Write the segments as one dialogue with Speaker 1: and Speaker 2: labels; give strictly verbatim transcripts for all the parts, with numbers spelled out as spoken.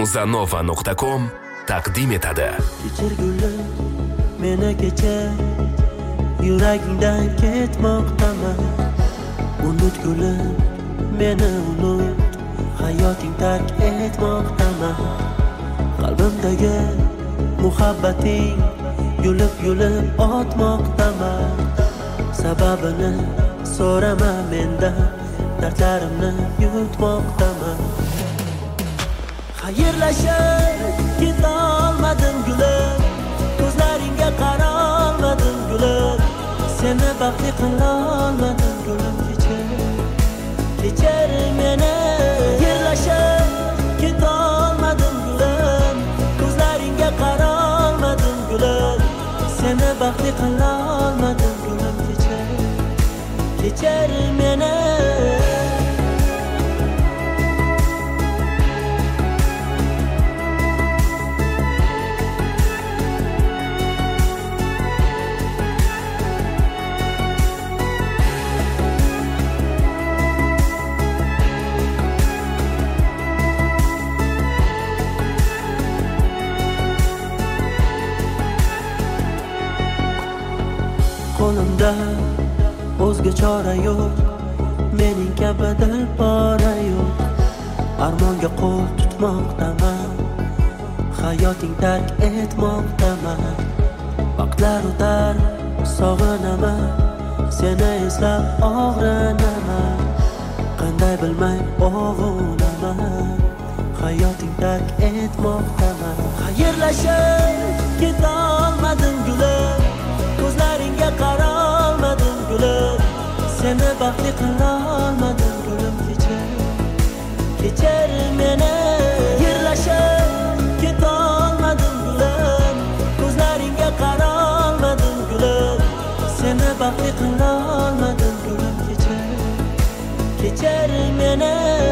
Speaker 1: muzanova nuqta com taqdim etadi.
Speaker 2: Kechir gulim, meni kechir, yuragingdan ketmoqdaman. Unut gulim, meni unut, hayoting tark etmoqdaman. Qalbimdagi muhabbating yulib-yulib o'tmoqdaman. Sababini so'rama mendan, dardlarimni yutmoqdaman. Xayrlashib ketolmadim gulim, ko'zlaringga qarolmadim gulim, seni baxtli qilolmadim gulim, kechir, kechir meni. Xayrlashib ketolmadim gulim, ko'zlaringga qarolmadim gulim, seni baxtli qilolmadim gulim, kechir, kechir meni. Qo'limda o'zga chora yo'q, mening kabi dilpora yo'q. Armonga qo'l tutmoqdaman, hayoting tark etmoqdaman. Vaqtlar o'tar, sog'inaman, seni eslab og'rinaman. Qanday bilmay o'g'inaman, hayoting tark etmoqdaman. Xayrlashib ketolmadim gulim, ko'zlaringga qarolmadim gulim, seni baxtli qilolmadim gulim, kechir, kechir meni. Xayrlashib ketolmadim gulim, ko'zlaringga qarolmadim gulim, seni baxtli qilolmadim gulim, kechir, kechir meni.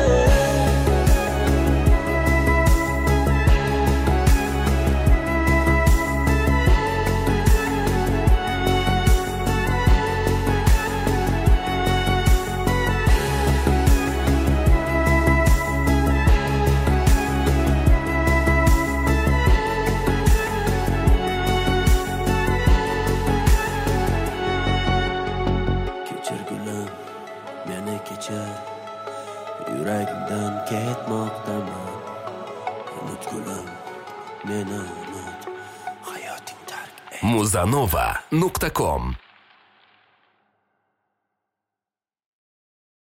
Speaker 2: Meni kechir, yuragimdan ketmoqdaman. Unut gulim, meni unut, hayoting tark et.
Speaker 1: muzanova nuqta com